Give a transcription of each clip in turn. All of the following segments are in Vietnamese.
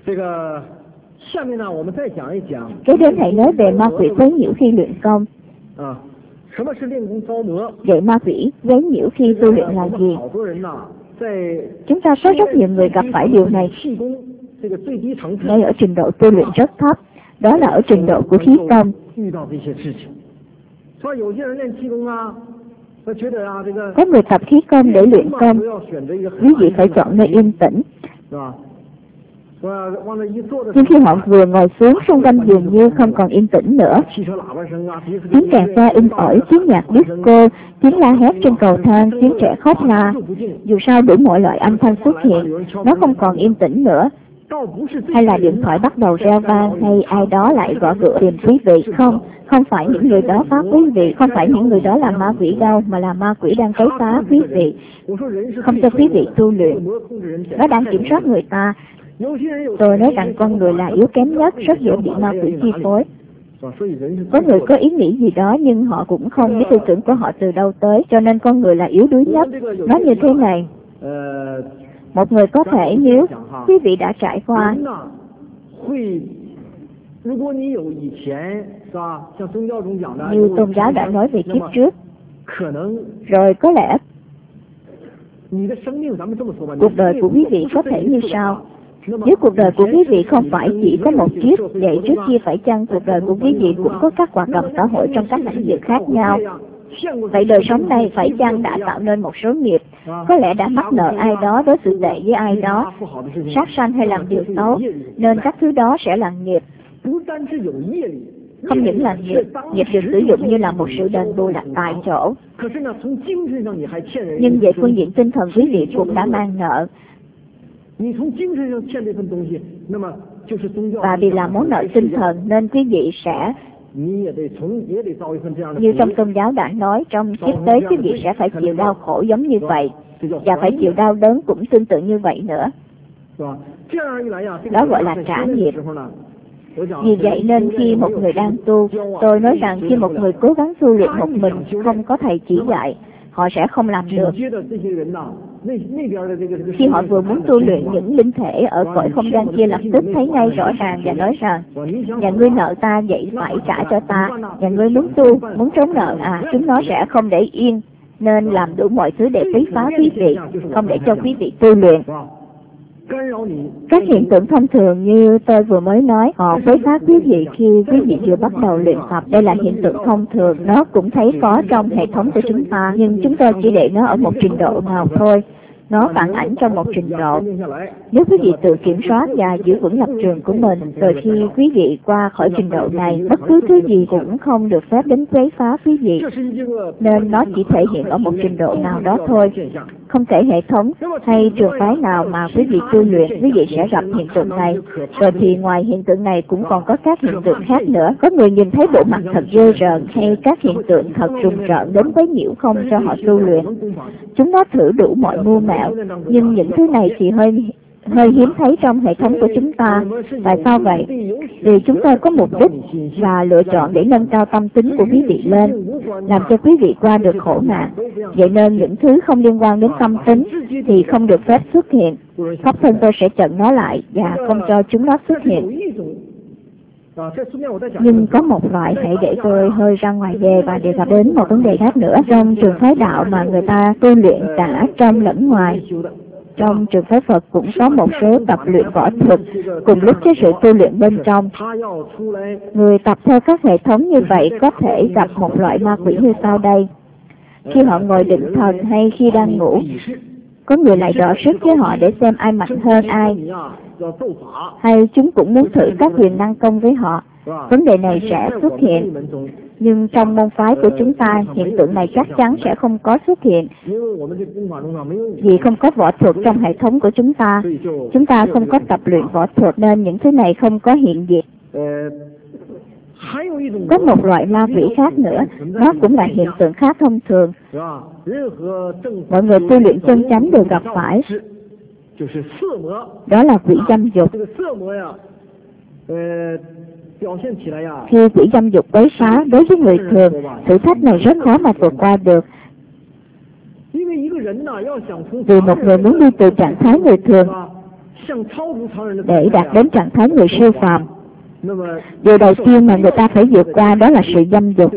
Kế đến hãy nói về ma quỷ quấy nhiễu khi luyện công. Vậy ma quỷ quấy nhiễu khi tu luyện là gì? Chúng ta có rất nhiều người gặp phải điều này ngay ở trình độ tu luyện rất thấp, đó là ở trình độ của khí công. Có người tập khí công để luyện công, quý vị phải chọn nơi yên tĩnh. Nhưng khi họ vừa ngồi xuống, xung quanh dường như không còn yên tĩnh nữa. Tiếng kèn xe in ỏi, tiếng nhạc disco, tiếng la hét trên cầu thang, tiếng trẻ khóc la. Dù sao đủ mọi loại âm thanh xuất hiện, nó không còn yên tĩnh nữa. Hay là điện thoại bắt đầu reo vang, hay ai đó lại gõ cửa tìm quý vị? Không phải những người đó phá quý vị, không phải những người đó là ma quỷ đâu, mà là ma quỷ đang quấy phá quý vị, không cho quý vị tu luyện. Nó đang kiểm soát người ta. Tôi nói rằng con người là yếu kém nhất, rất dễ bị ma quỷ chi phối. Có người có ý nghĩ gì đó nhưng họ cũng không biết tư tưởng của họ từ đâu tới, cho nên con người là yếu đuối nhất. Nói như thế này, một người có thể, nếu quý vị đã trải qua, như tôn giáo đã nói về kiếp trước, rồi có lẽ cuộc đời của quý vị có thể như sau. Nếu cuộc đời của quý vị không phải chỉ có một kiếp, vậy trước kia phải chăng cuộc đời của quý vị cũng có các hoạt động xã hội trong các lĩnh vực khác nhau? Vậy đời sống này phải chăng đã tạo nên một số nghiệp, có lẽ đã mắc nợ ai đó, đối xử tệ với ai đó, sát sanh hay làm điều xấu, nên các thứ đó sẽ là nghiệp. Không những là nghiệp được sử dụng như là một sự đền bù đặt tại chỗ, nhưng về phương diện tinh thần quý vị cũng đã mang nợ. Và vì là món nợ tinh thần nên quý vị sẽ, như trong tôn giáo đã nói, trong kiếp tới quý vị sẽ phải chịu đau khổ giống như vậy, và phải chịu đau đớn cũng tương tự như vậy nữa. Đó gọi là trả nghiệp. Vì vậy nên khi một người đang tu, tôi nói rằng khi một người cố gắng tu luyện một mình, không có thầy chỉ dạy, họ sẽ không làm được. Khi họ vừa muốn tu luyện, những linh thể ở cõi không gian kia lập tức thấy ngay rõ ràng và nói rằng: nhà ngươi nợ ta, vậy phải trả cho ta. Nhà ngươi muốn tu, muốn trốn nợ à? Chúng nó sẽ không để yên, nên làm đủ mọi thứ để quấy phá quý vị, không để cho quý vị tu luyện. Các hiện tượng thông thường như tôi vừa mới nói, họ quấy phá quý vị khi quý vị chưa bắt đầu luyện tập. Đây là hiện tượng thông thường, nó cũng thấy có trong hệ thống của chúng ta, nhưng chúng tôi chỉ để nó ở một trình độ nào thôi. Nó phản ảnh trong một trình độ. Nếu quý vị tự kiểm soát và giữ vững lập trường của mình, rồi khi quý vị qua khỏi trình độ này, bất cứ thứ gì cũng không được phép đến quấy phá quý vị. Nên nó chỉ thể hiện ở một trình độ nào đó thôi. Không thể hệ thống hay trường phái nào mà quý vị tu luyện, quý vị sẽ gặp hiện tượng này. Rồi thì ngoài hiện tượng này cũng còn có các hiện tượng khác nữa. Có người nhìn thấy bộ mặt thật ghê rợn hay các hiện tượng thật rùng rợn đến quấy nhiễu không cho họ tu luyện. Chúng nó thử đủ mọi mưu mẹo, nhưng những thứ này thì hơi hiếm thấy trong hệ thống của chúng ta. Tại sao vậy? Vì chúng tôi có mục đích và lựa chọn để nâng cao tâm tính của quý vị lên, làm cho quý vị qua được khổ nạn. Vậy nên những thứ không liên quan đến tâm tính thì không được phép xuất hiện. Pháp thân tôi sẽ chặn nó lại và không cho chúng nó xuất hiện. Nhưng có một loại, hãy để tôi hơi ra ngoài về và đề cập đến một vấn đề khác nữa. Trong trường phái đạo mà người ta tu luyện cả trong lẫn ngoài, trong trường phái Phật cũng có một số tập luyện võ thuật cùng lúc với sự tu luyện bên trong. Người tập theo các hệ thống như vậy có thể gặp một loại ma quỷ như sau đây. Khi họ ngồi định thần hay khi đang ngủ, có người lại đọ sức với họ để xem ai mạnh hơn ai, hay chúng cũng muốn thử các quyền năng công với họ. Vấn đề này sẽ xuất hiện, nhưng trong môn phái của chúng ta, hiện tượng này chắc chắn sẽ không có xuất hiện. Vì không có võ thuật trong hệ thống của chúng ta không có tập luyện võ thuật nên những thứ này không có hiện diện. Có một loại ma quỷ khác nữa, nó cũng là hiện tượng khá thông thường. Mọi người tu luyện chân chánh đều gặp phải. Đó là quỷ dâm dục. Khi quỷ dâm dục quấy phá, đối với người thường, thử thách này rất khó mà vượt qua được. Vì một người muốn đi từ trạng thái người thường để đạt đến trạng thái người siêu phàm. Điều đầu tiên mà người ta phải vượt qua đó là sự dâm dục.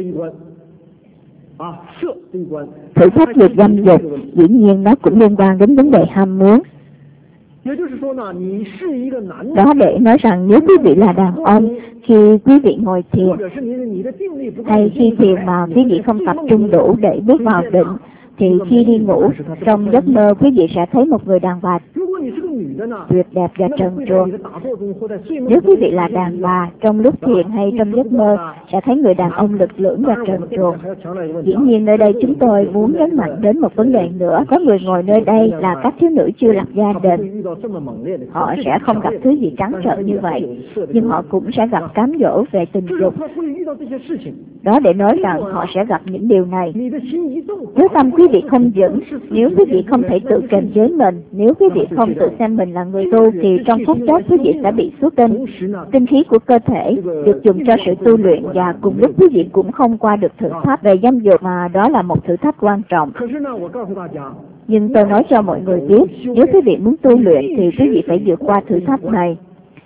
Thử thách vượt dâm dục, dĩ nhiên nó cũng liên quan đến vấn đề ham muốn. Đó để nói rằng nếu quý vị là đàn ông, khi quý vị ngồi thiền, hay khi thiền mà quý vị không tập trung đủ để bước vào định, thì khi đi ngủ, trong giấc mơ quý vị sẽ thấy một người đàn bà tuyệt đẹp và trần truồng. Nếu quý vị là đàn bà, trong lúc thiền hay trong giấc mơ sẽ thấy người đàn ông lực lưỡng và trần truồng. Dĩ nhiên nơi đây chúng tôi muốn nhấn mạnh đến một vấn đề nữa. Có người ngồi nơi đây là các thiếu nữ chưa lập gia đình. Họ sẽ không gặp thứ gì trắng trợn như vậy, nhưng họ cũng sẽ gặp cám dỗ về tình dục. Đó để nói rằng họ sẽ gặp những điều này. Nếu tâm quý vị không vững, nếu quý vị không thể tự kiềm chế mình, nếu quý vị không tự xem mình là người tu, thì trong phút chốc quý vị sẽ bị xuất tinh. Tinh khí của cơ thể được dùng cho sự tu luyện, và cùng lúc quý vị cũng không qua được thử thách về dâm dục, mà đó là một thử thách quan trọng. Nhưng tôi nói cho mọi người biết, nếu quý vị muốn tu luyện thì quý vị phải vượt qua thử thách này.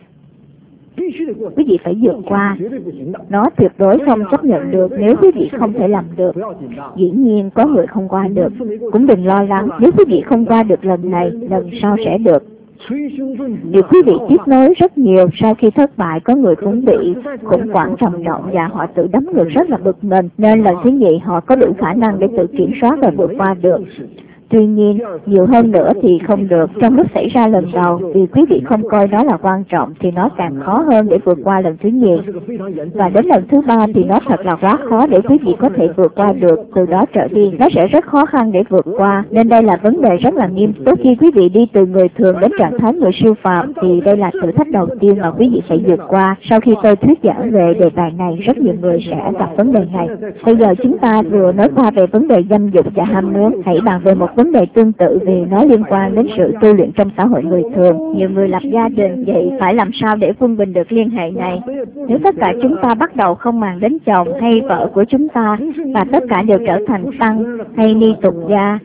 Quý vị phải vượt qua. Nó tuyệt đối không chấp nhận được nếu quý vị không thể làm được. Dĩ nhiên có người không qua được. Cũng đừng lo lắng, nếu quý vị không qua được lần này, lần sau sẽ được. Điều quý vị tiếp nối rất nhiều. Sau khi thất bại, có người cũng bị khủng hoảng trầm trọng và họ tự đấm ngược rất là bực mình. Nên lần thứ nhì họ có đủ khả năng để tự kiểm soát và vượt qua được. Tuy nhiên, nhiều hơn nữa thì không được. Trong lúc xảy ra lần đầu, vì quý vị không coi đó là quan trọng, thì nó càng khó hơn để vượt qua lần thứ nhì. Và đến lần thứ ba thì nó thật là quá khó để quý vị có thể vượt qua được. Từ đó trở đi, nó sẽ rất khó khăn để vượt qua. Nên đây là vấn đề rất là nghiêm túc. Khi quý vị đi từ người thường đến trạng thái người siêu phàm, thì đây là thử thách đầu tiên mà quý vị phải vượt qua. Sau khi tôi thuyết giảng về đề tài này, rất nhiều người sẽ gặp vấn đề này. Bây giờ chúng ta vừa nói qua về vấn đề dâm dục và ham muốn. Hãy bàn về một vấn đề tương tự vì nó liên quan đến sự tu luyện trong xã hội người thường. Nhiều người lập gia đình, vậy phải làm sao để phân bình được liên hệ này? Nếu tất cả chúng ta bắt đầu không màng đến chồng hay vợ của chúng ta, và tất cả đều trở thành tăng hay ni tục gia,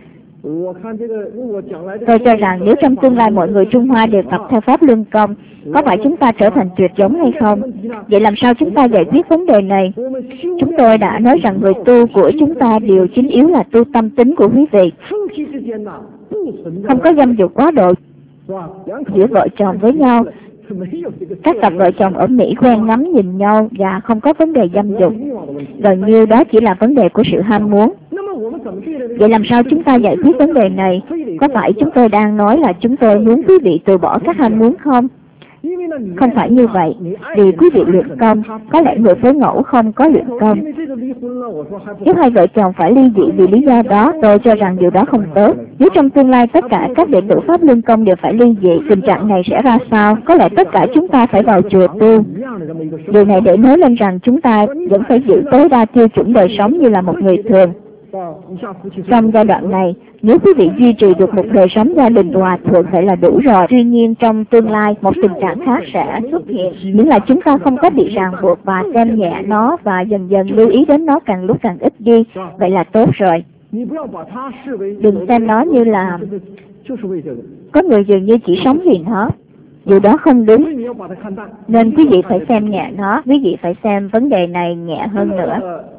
tôi cho rằng nếu trong tương lai mọi người Trung Hoa đều tập theo pháp luân công, có phải chúng ta trở thành tuyệt giống hay không? Vậy làm sao chúng ta giải quyết vấn đề này? Chúng tôi đã nói rằng người tu của chúng ta điều chính yếu là tu tâm tính của quý vị. Không có dâm dục quá độ giữa vợ chồng với nhau. Các cặp vợ chồng ở Mỹ quen ngắm nhìn nhau và không có vấn đề dâm dục. Gần như đó chỉ là vấn đề của sự ham muốn. Vậy làm sao chúng ta giải quyết vấn đề này? Có phải chúng tôi đang nói là chúng tôi muốn quý vị từ bỏ các ham muốn không? Không phải như vậy, vì quý vị luyện công, có lẽ người phối ngẫu không có luyện công. Nếu hai vợ chồng phải ly dị vì lý do đó, tôi cho rằng điều đó không tốt. Nếu trong tương lai tất cả các đệ tử pháp luân công đều phải ly dị, tình trạng này sẽ ra sao? Có lẽ tất cả chúng ta phải vào chùa tu. Điều này để nói lên rằng chúng ta vẫn phải giữ tối đa tiêu chuẩn đời sống như là một người thường. Trong giai đoạn này, nếu quý vị duy trì được một đời sống gia đình hòa thuận vậy là đủ rồi. Tuy nhiên trong tương lai, một tình trạng khác sẽ xuất hiện, nghĩa là chúng ta không có bị ràng buộc và xem nhẹ nó, và dần dần lưu ý đến nó càng lúc càng ít đi. Vậy là tốt rồi. Đừng xem nó như là có người dường như chỉ sống vì nó. Điều đó không đúng. Nên quý vị phải xem nhẹ nó, quý vị phải xem vấn đề này nhẹ hơn nữa.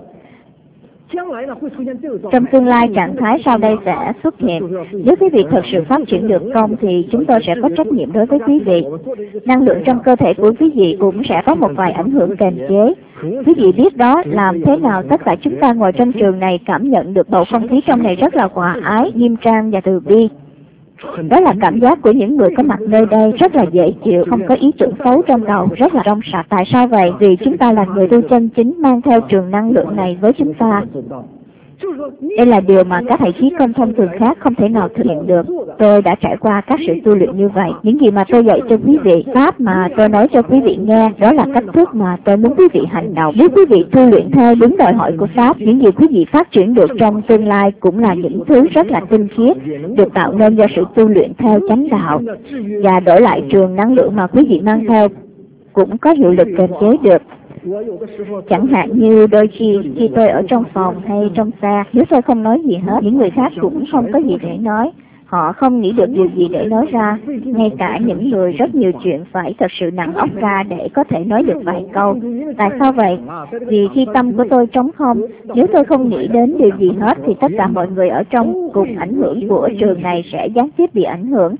Trong tương lai, trạng thái sau đây sẽ xuất hiện. Nếu quý vị thật sự phát triển được công thì chúng tôi sẽ có trách nhiệm đối với quý vị. Năng lượng trong cơ thể của quý vị cũng sẽ có một vài ảnh hưởng kềm chế. Quý vị biết đó, làm thế nào tất cả chúng ta ngồi trong trường này cảm nhận được bầu không khí trong này rất là hòa ái, nghiêm trang và từ bi. Đó là cảm giác của những người có mặt nơi đây, rất là dễ chịu, không có ý tưởng xấu trong đầu, rất là trong sạch. Tại sao vậy? Vì chúng ta là người tu chân chính mang theo trường năng lượng này với chúng ta. Đây là điều mà các thầy khí công thông thường khác không thể nào thực hiện được. Tôi đã trải qua các sự tu luyện như vậy. Những gì mà tôi dạy cho quý vị, pháp mà tôi nói cho quý vị nghe, đó là cách thức mà tôi muốn quý vị hành động. Nếu quý vị tu luyện theo đúng đòi hỏi của pháp, những gì quý vị phát triển được trong tương lai cũng là những thứ rất là tinh khiết, được tạo nên do sự tu luyện theo chánh đạo. Và đổi lại trường năng lượng mà quý vị mang theo cũng có hiệu lực kiềm chế được. Chẳng hạn như đôi khi tôi ở trong phòng hay trong xe, nếu tôi không nói gì hết, những người khác cũng không có gì để nói. Họ không nghĩ được điều gì để nói ra, ngay cả những người rất nhiều chuyện phải thật sự nặng óc ra để có thể nói được vài câu. Tại sao vậy? Vì khi tâm của tôi trống không, nếu tôi không nghĩ đến điều gì hết thì tất cả mọi người ở trong cùng ảnh hưởng của trường này sẽ gián tiếp bị ảnh hưởng.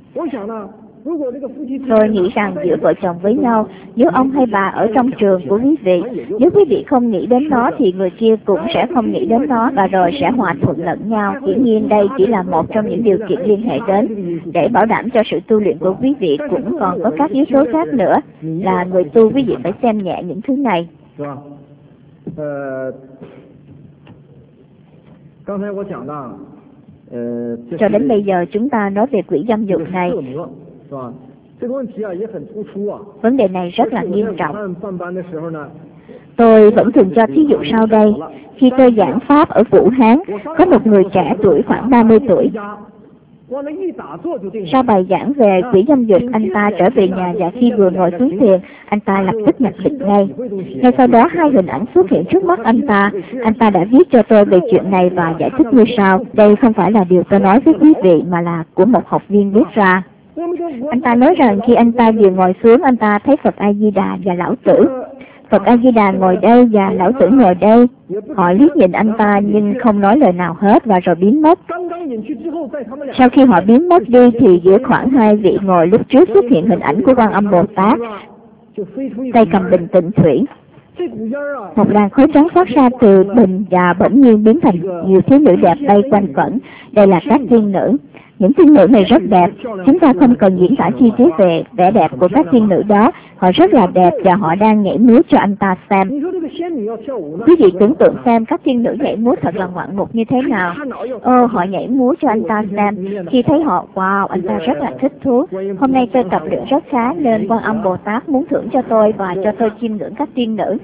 Tôi nghĩ rằng giữa vợ chồng với nhau, nếu ông hay bà ở trong trường của quý vị, nếu quý vị không nghĩ đến nó thì người kia cũng sẽ không nghĩ đến nó và rồi sẽ hòa thuận lẫn nhau. Dĩ nhiên đây chỉ là một trong những điều kiện liên hệ đến. Để bảo đảm cho sự tu luyện của quý vị cũng còn có các yếu tố khác nữa, là người tu quý vị phải xem nhẹ những thứ này. Cho đến bây giờ chúng ta nói về quỹ dâm dục này. Vấn đề này rất là nghiêm trọng. Tôi vẫn thường cho thí dụ sau đây. Khi tôi giảng pháp ở Vũ Hán, có một người trẻ tuổi khoảng 30 tuổi. Sau bài giảng về quỹ dâm dục, anh ta trở về nhà và khi vừa ngồi xuống thiền, anh ta lập tức nhập định ngay. Ngay sau đó 2 hình ảnh xuất hiện trước mắt anh ta. Anh ta đã viết cho tôi về chuyện này và giải thích như sau. Đây không phải là điều tôi nói với quý vị mà là của một học viên viết ra. Anh ta nói rằng khi anh ta vừa ngồi xuống, anh ta thấy Phật A Di Đà và Lão Tử. Phật A Di Đà ngồi đây và Lão Tử ngồi đây. Họ liếc nhìn anh ta nhưng không nói lời nào hết và rồi biến mất. Sau khi họ biến mất đi thì giữa khoảng 2 vị ngồi lúc trước xuất hiện hình ảnh của Quan Âm Bồ Tát, tay cầm bình tịnh thủy. Một làn khói trắng phát ra từ bình và bỗng nhiên biến thành nhiều thiếu nữ đẹp bay quanh quẩn. Đây là các tiên nữ. Những tiên nữ này rất đẹp, chúng ta không cần diễn tả chi tiết về vẻ đẹp của các tiên nữ đó. Họ rất là đẹp và họ đang nhảy múa cho anh ta xem. Quý vị tưởng tượng xem các tiên nữ nhảy múa thật là ngoạn mục như thế nào. Họ nhảy múa cho anh ta xem. Khi thấy họ, wow, anh ta rất là thích thú. Hôm nay tôi tập luyện rất khá nên Quan Âm Bồ Tát muốn thưởng cho tôi và cho tôi chiêm ngưỡng các tiên nữ.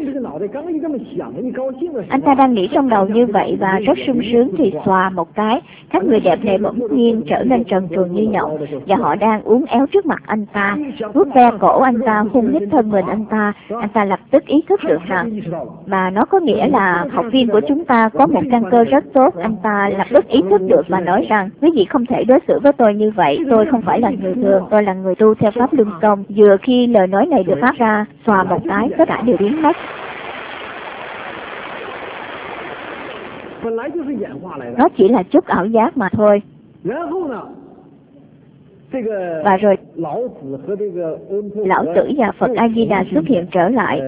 Anh ta đang nghĩ trong đầu như vậy và rất sung sướng thì xòa một cái, các người đẹp này bỗng nhiên trở nên trần truồng như nhộng và họ đang uốn éo trước mặt anh ta, vuốt ve cổ anh ta, hôn hít thân mình anh ta lập tức ý thức được rằng mà nó có nghĩa là học viên của chúng ta có một căn cơ rất tốt. Anh ta lập tức ý thức được và nói rằng quý vị không thể đối xử với tôi như vậy, tôi không phải là người thường, tôi là người tu theo pháp luân công. Vừa khi lời nói này được phát ra, xòa một cái, tất cả đều biến mất. Nó chỉ là chút ảo giác mà thôi. Và rồi Lão Tử và Phật A Di Đà xuất hiện trở lại.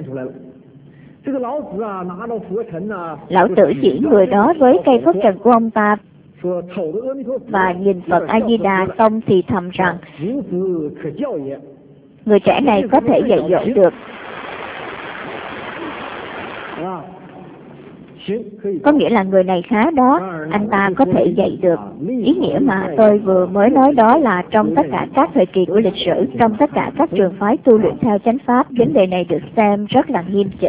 Lão Tử chỉ người đó với cây phất trần của ông ta và nhìn Phật A Di Đà xong thì thầm rằng người trẻ này có thể dạy dỗ được. Có nghĩa là người này khá đó, anh ta có thể dạy được. Ý nghĩa mà tôi vừa mới nói đó là trong tất cả các thời kỳ của lịch sử, trong tất cả các trường phái tu luyện theo chánh pháp, vấn đề này được xem rất là nghiêm chỉnh.